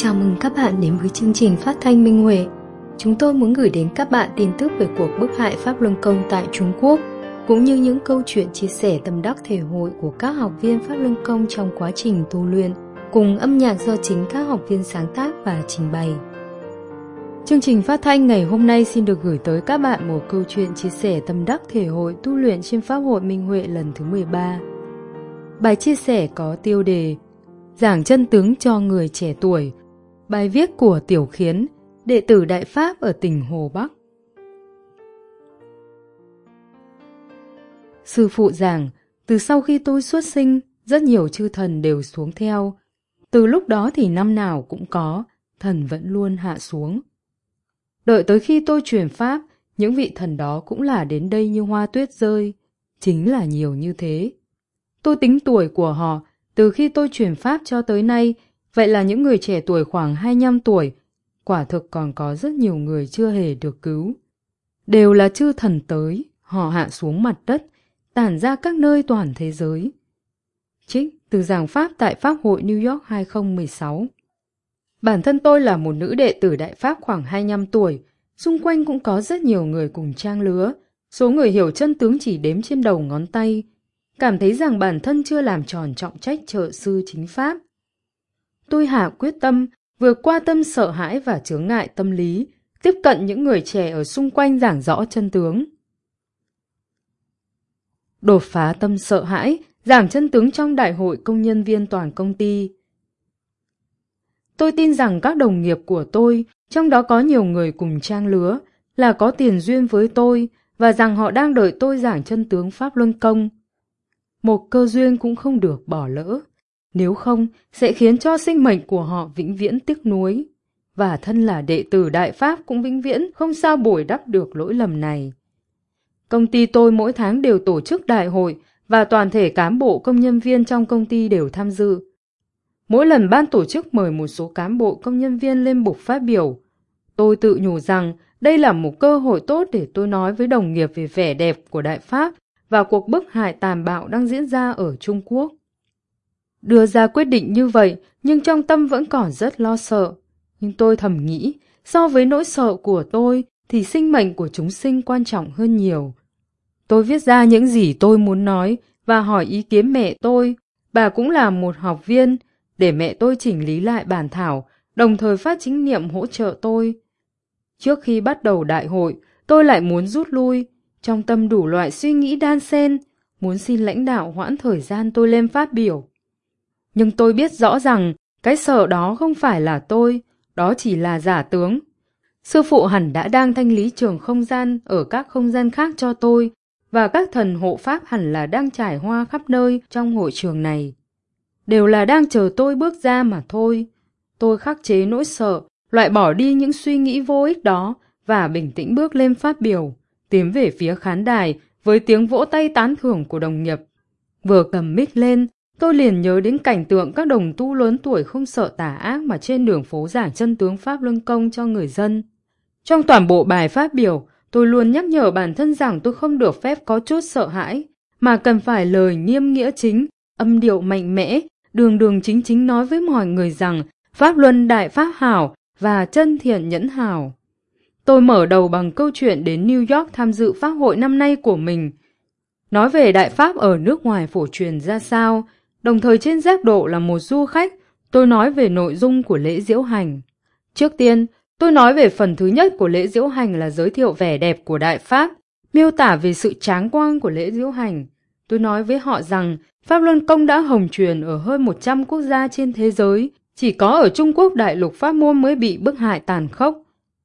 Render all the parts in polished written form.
Chào mừng các bạn đến với chương trình phát thanh Minh Huệ. Chúng tôi muốn gửi đến các bạn tin tức về cuộc bức hại Pháp Luân Công tại Trung Quốc, cũng như những câu chuyện chia sẻ tâm đắc thể hội của các học viên Pháp Luân Công trong quá trình tu luyện, cùng âm nhạc do chính các học viên sáng tác và trình bày. Chương trình phát thanh ngày hôm nay xin được gửi tới các bạn một câu chuyện chia sẻ tâm đắc thể hội tu luyện trên Pháp hội Minh Huệ lần thứ 13. Bài chia sẻ có tiêu đề Giảng chân tướng cho người trẻ tuổi. Bài viết của Tiểu Khiến, đệ tử Đại Pháp ở tỉnh Hồ Bắc. Sư phụ giảng, từ sau khi tôi xuất sinh, rất nhiều chư thần đều xuống theo. Từ lúc đó thì năm nào cũng có, thần vẫn luôn hạ xuống. Đợi tới khi tôi truyền Pháp, những vị thần đó cũng là đến đây như hoa tuyết rơi. Chính là nhiều như thế. Tôi tính tuổi của họ, từ khi tôi truyền Pháp cho tới nay, vậy là những người trẻ tuổi khoảng 25 tuổi, quả thực còn có rất nhiều người chưa hề được cứu. Đều là chư thần tới, họ hạ xuống mặt đất, tản ra các nơi toàn thế giới. Trích từ giảng Pháp tại Pháp hội New York 2016. Bản thân tôi là một nữ đệ tử Đại Pháp khoảng 25 tuổi, xung quanh cũng có rất nhiều người cùng trang lứa, số người hiểu chân tướng chỉ đếm trên đầu ngón tay, cảm thấy rằng bản thân chưa làm tròn trọng trách trợ sư chính Pháp. Tôi hạ quyết tâm, vượt qua tâm sợ hãi và chướng ngại tâm lý, tiếp cận những người trẻ ở xung quanh giảng rõ chân tướng. Đột phá tâm sợ hãi, giảng chân tướng trong đại hội công nhân viên toàn công ty. Tôi tin rằng các đồng nghiệp của tôi, trong đó có nhiều người cùng trang lứa, là có tiền duyên với tôi và rằng họ đang đợi tôi giảng chân tướng Pháp Luân Công. Một cơ duyên cũng không được bỏ lỡ, nếu không sẽ khiến cho sinh mệnh của họ vĩnh viễn tiếc nuối, và thân là đệ tử Đại Pháp cũng vĩnh viễn không sao bồi đắp được lỗi lầm này. Công ty tôi mỗi tháng đều tổ chức đại hội và toàn thể cán bộ công nhân viên trong công ty đều tham dự. Mỗi lần ban tổ chức mời một số cán bộ công nhân viên lên bục phát biểu, tôi tự nhủ rằng đây là một cơ hội tốt để tôi nói với đồng nghiệp về vẻ đẹp của Đại Pháp và cuộc bức hại tàn bạo đang diễn ra ở Trung Quốc. Đưa ra quyết định như vậy, nhưng trong tâm vẫn còn rất lo sợ. Nhưng tôi thầm nghĩ, so với nỗi sợ của tôi, thì sinh mệnh của chúng sinh quan trọng hơn nhiều. Tôi viết ra những gì tôi muốn nói và hỏi ý kiến mẹ tôi, bà cũng là một học viên, để mẹ tôi chỉnh lý lại bản thảo, đồng thời phát chính niệm hỗ trợ tôi. Trước khi bắt đầu đại hội, tôi lại muốn rút lui, trong tâm đủ loại suy nghĩ đan xen, muốn xin lãnh đạo hoãn thời gian tôi lên phát biểu. Nhưng tôi biết rõ rằng cái sợ đó không phải là tôi, đó chỉ là giả tướng. Sư phụ hẳn đã đang thanh lý trường không gian ở các không gian khác cho tôi, và các thần hộ pháp hẳn là đang trải hoa khắp nơi trong hội trường này. Đều là đang chờ tôi bước ra mà thôi. Tôi khắc chế nỗi sợ, loại bỏ đi những suy nghĩ vô ích đó và bình tĩnh bước lên phát biểu, tiến về phía khán đài với tiếng vỗ tay tán thưởng của đồng nghiệp. Vừa cầm mic lên, tôi liền nhớ đến cảnh tượng các đồng tu lớn tuổi không sợ tà ác mà trên đường phố giảng chân tướng Pháp Luân Công cho người dân. Trong toàn bộ bài phát biểu, tôi luôn nhắc nhở bản thân rằng tôi không được phép có chút sợ hãi, mà cần phải lời nghiêm nghĩa chính, âm điệu mạnh mẽ, đường đường chính chính nói với mọi người rằng Pháp Luân Đại Pháp hảo và chân thiện nhẫn hảo. Tôi mở đầu bằng câu chuyện đến New York tham dự Pháp hội năm nay của mình. Nói về Đại Pháp ở nước ngoài phổ truyền ra sao, đồng thời trên giác độ là một du khách, tôi nói về nội dung của lễ diễu hành. Trước tiên, tôi nói về phần thứ nhất của lễ diễu hành là giới thiệu vẻ đẹp của Đại Pháp, miêu tả về sự tráng quang của lễ diễu hành. Tôi nói với họ rằng Pháp Luân Công đã hồng truyền ở hơn 100 quốc gia trên thế giới, chỉ có ở Trung Quốc đại lục pháp môn mới bị bức hại tàn khốc.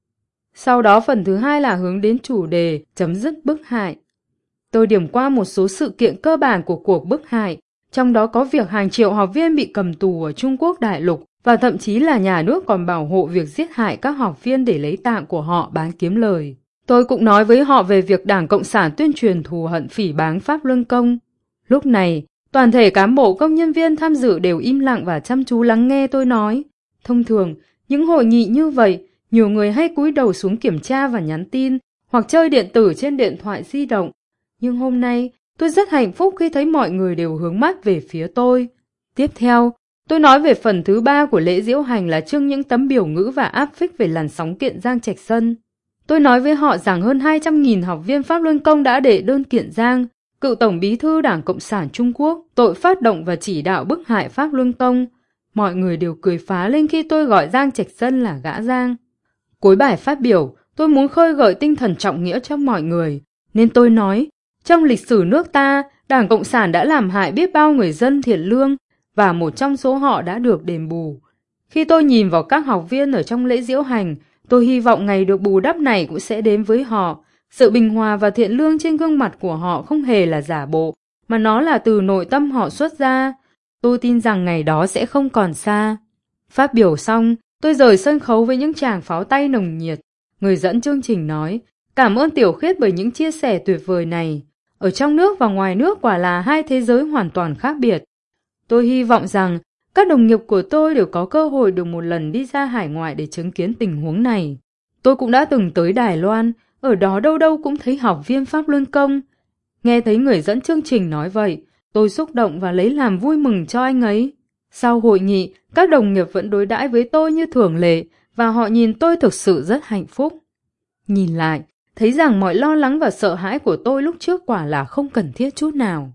Sau đó phần thứ hai là hướng đến chủ đề chấm dứt bức hại. Tôi điểm qua một số sự kiện cơ bản của cuộc bức hại, trong đó có việc hàng triệu học viên bị cầm tù ở Trung Quốc đại lục và thậm chí là nhà nước còn bảo hộ việc giết hại các học viên để lấy tạng của họ bán kiếm lời. Tôi cũng nói với họ về việc Đảng Cộng sản tuyên truyền thù hận phỉ báng Pháp Luân Công. Lúc này, toàn thể cán bộ công nhân viên tham dự đều im lặng và chăm chú lắng nghe tôi nói. Thông thường, những hội nghị như vậy, nhiều người hay cúi đầu xuống kiểm tra và nhắn tin, hoặc chơi điện tử trên điện thoại di động. Nhưng hôm nay, tôi rất hạnh phúc khi thấy mọi người đều hướng mắt về phía tôi. Tiếp theo, Tôi nói về phần thứ 3 của lễ diễu hành là trưng những tấm biểu ngữ và áp phích về làn sóng kiện Giang Trạch Sân. Tôi nói với họ rằng hơn 200.000 học viên Pháp Luân Công đã đệ đơn kiện Giang, cựu Tổng bí thư Đảng Cộng sản Trung Quốc, tội phát động và chỉ đạo bức hại Pháp Luân Công. Mọi người đều cười phá lên khi tôi gọi Giang Trạch Sân là gã Giang. Cuối bài phát biểu, tôi muốn khơi gợi tinh thần trọng nghĩa cho mọi người, nên tôi nói, trong lịch sử nước ta, Đảng Cộng sản đã làm hại biết bao người dân thiện lương, và một trong số họ đã được đền bù. Khi tôi nhìn vào các học viên ở trong lễ diễu hành, tôi hy vọng ngày được bù đắp này cũng sẽ đến với họ. Sự bình hòa và thiện lương trên gương mặt của họ không hề là giả bộ, mà nó là từ nội tâm họ xuất ra. Tôi tin rằng ngày đó sẽ không còn xa. Phát biểu xong, tôi rời sân khấu với những tràng pháo tay nồng nhiệt. Người dẫn chương trình nói, cảm ơn Tiểu Khiết bởi những chia sẻ tuyệt vời này. Ở trong nước và ngoài nước quả là hai thế giới hoàn toàn khác biệt. Tôi hy vọng rằng các đồng nghiệp của tôi đều có cơ hội được một lần đi ra hải ngoại để chứng kiến tình huống này. Tôi cũng đã từng tới Đài Loan, ở đó đâu đâu cũng thấy học viên Pháp Luân Công. Nghe thấy người dẫn chương trình nói vậy, tôi xúc động và lấy làm vui mừng cho anh ấy. Sau hội nghị, các đồng nghiệp vẫn đối đãi với tôi như thường lệ và họ nhìn tôi thực sự rất hạnh phúc. Nhìn lại, thấy rằng mọi lo lắng và sợ hãi của tôi lúc trước quả là không cần thiết chút nào.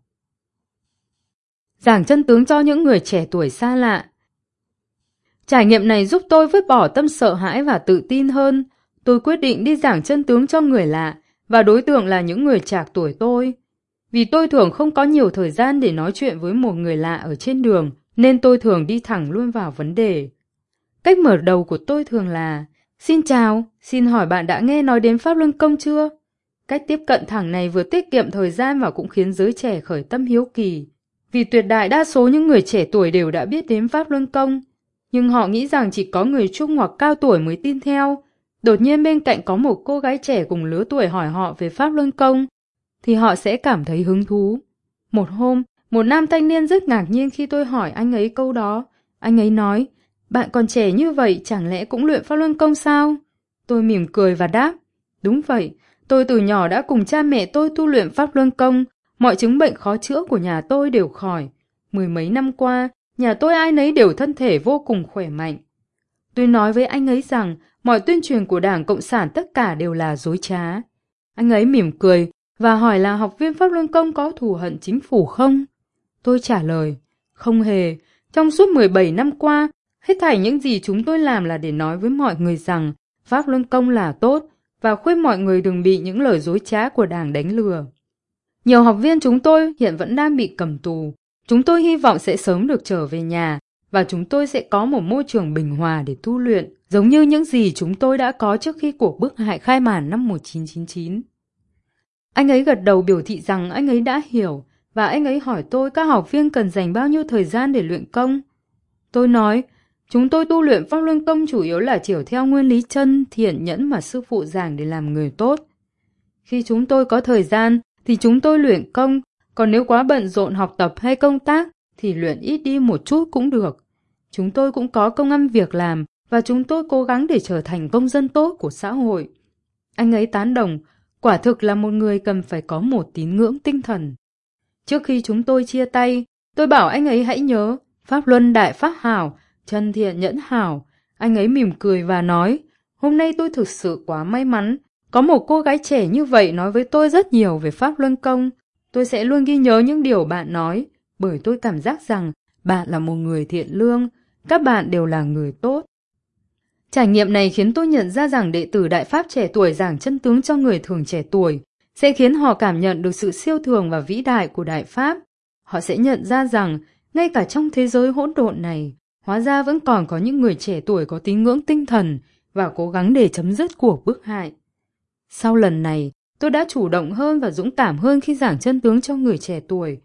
Giảng chân tướng cho những người trẻ tuổi xa lạ. Trải nghiệm này giúp tôi vứt bỏ tâm sợ hãi và tự tin hơn. Tôi quyết định đi giảng chân tướng cho người lạ, và đối tượng là những người trạc tuổi tôi. Vì tôi thường không có nhiều thời gian để nói chuyện với một người lạ ở trên đường, nên tôi thường đi thẳng luôn vào vấn đề. Cách mở đầu của tôi thường là, xin chào, xin hỏi bạn đã nghe nói đến Pháp Luân Công chưa? Cách tiếp cận thẳng này vừa tiết kiệm thời gian và cũng khiến giới trẻ khởi tâm hiếu kỳ. Vì tuyệt đại đa số những người trẻ tuổi đều đã biết đến Pháp Luân Công, nhưng họ nghĩ rằng chỉ có người trung hoặc cao tuổi mới tin theo. Đột nhiên bên cạnh có một cô gái trẻ cùng lứa tuổi hỏi họ về Pháp Luân Công, thì họ sẽ cảm thấy hứng thú. Một hôm, một nam thanh niên rất ngạc nhiên khi tôi hỏi anh ấy câu đó. Anh ấy nói, bạn còn trẻ như vậy chẳng lẽ cũng luyện Pháp Luân Công sao? Tôi mỉm cười và đáp, đúng vậy, tôi từ nhỏ đã cùng cha mẹ tôi tu luyện Pháp Luân Công. Mọi chứng bệnh khó chữa của nhà tôi đều khỏi. 10 mấy năm qua, nhà tôi ai nấy đều thân thể vô cùng khỏe mạnh. Tôi nói với anh ấy rằng mọi tuyên truyền của Đảng Cộng sản tất cả đều là dối trá. Anh ấy mỉm cười và hỏi là học viên Pháp Luân Công có thù hận chính phủ không? Tôi trả lời, không hề. Trong suốt 17 năm qua, hết thảy những gì chúng tôi làm là để nói với mọi người rằng Pháp Luân Công là tốt và khuyên mọi người đừng bị những lời dối trá của Đảng đánh lừa. Nhiều học viên chúng tôi hiện vẫn đang bị cầm tù. Chúng tôi hy vọng sẽ sớm được trở về nhà và chúng tôi sẽ có một môi trường bình hòa để tu luyện, giống như những gì chúng tôi đã có trước khi cuộc bức hại khai màn năm 1999. Anh ấy gật đầu biểu thị rằng anh ấy đã hiểu và anh ấy hỏi tôi các học viên cần dành bao nhiêu thời gian để luyện công. Tôi nói, chúng tôi tu luyện Pháp Luân Công chủ yếu là chiều theo nguyên lý chân, thiện, nhẫn mà sư phụ giảng để làm người tốt. Khi chúng tôi có thời gian thì chúng tôi luyện công, còn nếu quá bận rộn học tập hay công tác thì luyện ít đi một chút cũng được. Chúng tôi cũng có công ăn việc làm và chúng tôi cố gắng để trở thành công dân tốt của xã hội. Anh ấy tán đồng, quả thực là một người cần phải có một tín ngưỡng tinh thần. Trước khi chúng tôi chia tay, tôi bảo anh ấy hãy nhớ, Pháp Luân Đại Pháp Hảo, chân thiện nhẫn hảo. Anh ấy mỉm cười và nói, hôm nay tôi thực sự quá may mắn. Có một cô gái trẻ như vậy nói với tôi rất nhiều về Pháp Luân Công. Tôi sẽ luôn ghi nhớ những điều bạn nói, bởi tôi cảm giác rằng bạn là một người thiện lương, các bạn đều là người tốt. Trải nghiệm này khiến tôi nhận ra rằng đệ tử Đại Pháp trẻ tuổi giảng chân tướng cho người thường trẻ tuổi sẽ khiến họ cảm nhận được sự siêu thường và vĩ đại của Đại Pháp. Họ sẽ nhận ra rằng ngay cả trong thế giới hỗn độn này, hóa ra vẫn còn có những người trẻ tuổi có tín ngưỡng tinh thần và cố gắng để chấm dứt cuộc bức hại. Sau lần này, tôi đã chủ động hơn và dũng cảm hơn khi giảng chân tướng cho người trẻ tuổi.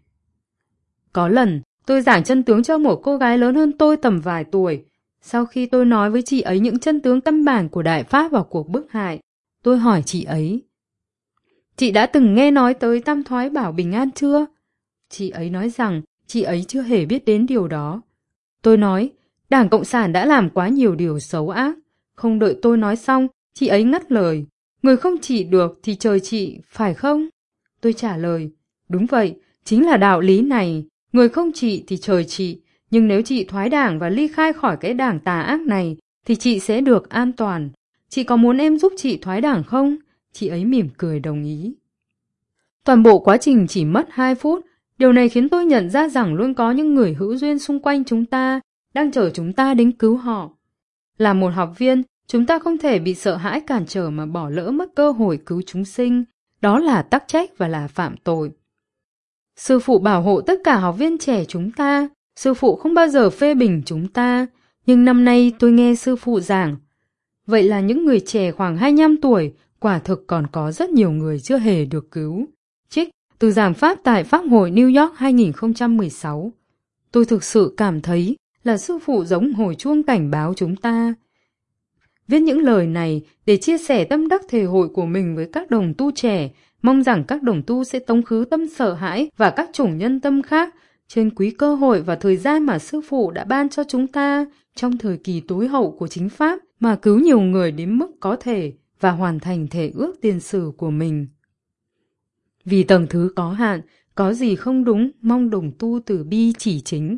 Có lần, tôi giảng chân tướng cho một cô gái lớn hơn tôi tầm vài tuổi. Sau khi tôi nói với chị ấy những chân tướng căn bản của Đại Pháp vào cuộc bức hại, tôi hỏi chị ấy, chị đã từng nghe nói tới Tam Thoái Bảo Bình An chưa? Chị ấy nói rằng chị ấy chưa hề biết đến điều đó. Tôi nói, Đảng Cộng sản đã làm quá nhiều điều xấu ác. Không đợi tôi nói xong, chị ấy ngắt lời, người không trị được thì trời trị, phải không? Tôi trả lời, đúng vậy, chính là đạo lý này, người không trị thì trời trị, Nhưng nếu chị thoái đảng và ly khai khỏi cái đảng tà ác này, thì chị sẽ được an toàn. Chị có muốn em giúp chị thoái đảng không? Chị ấy mỉm cười đồng ý. Toàn bộ quá trình chỉ mất 2 phút. Điều này khiến tôi nhận ra rằng luôn có những người hữu duyên xung quanh chúng ta, đang chờ chúng ta đến cứu họ. Là một học viên, chúng ta không thể bị sợ hãi cản trở mà bỏ lỡ mất cơ hội cứu chúng sinh. Đó là tắc trách và là phạm tội. Sư phụ bảo hộ tất cả học viên trẻ chúng ta. Sư phụ không bao giờ phê bình chúng ta. Nhưng năm nay tôi nghe sư phụ giảng. Vậy là những người trẻ khoảng 25 tuổi, quả thực còn có rất nhiều người chưa hề được cứu. Trích từ giảng pháp tại Pháp hội New York 2016. Tôi thực sự cảm thấy là sư phụ giống hồi chuông cảnh báo chúng ta. Viết những lời này để chia sẻ tâm đắc thể hội của mình với các đồng tu trẻ, mong rằng các đồng tu sẽ tống khứ tâm sợ hãi và các chủng nhân tâm khác, trân quý cơ hội và thời gian mà sư phụ đã ban cho chúng ta trong thời kỳ tối hậu của chính pháp mà cứu nhiều người đến mức có thể và hoàn thành thể ước tiền sử của mình. Vì tầng thứ có hạn, có gì không đúng, mong đồng tu từ bi chỉ chính.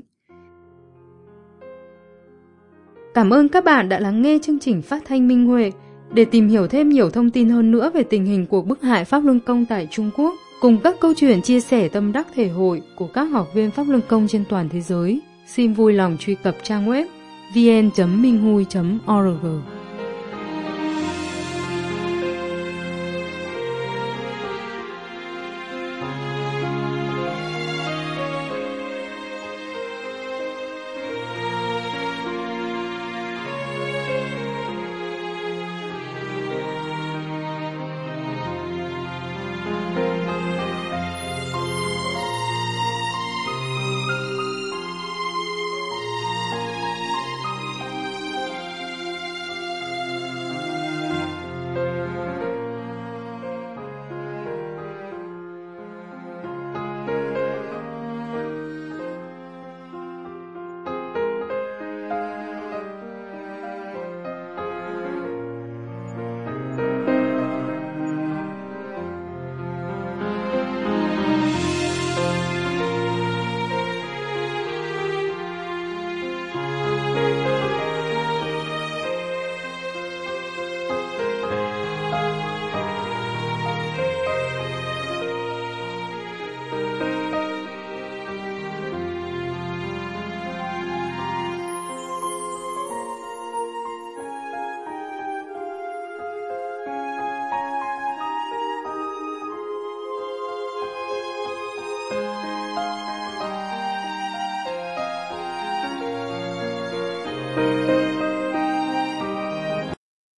Cảm ơn các bạn đã lắng nghe chương trình phát thanh Minh Huệ. Để tìm hiểu thêm nhiều thông tin hơn nữa về tình hình cuộc bức hại Pháp Luân Công tại Trung Quốc, cùng các câu chuyện chia sẻ tâm đắc thể hội của các học viên Pháp Luân Công trên toàn thế giới, xin vui lòng truy cập trang web vn.minhui.org. Thank you.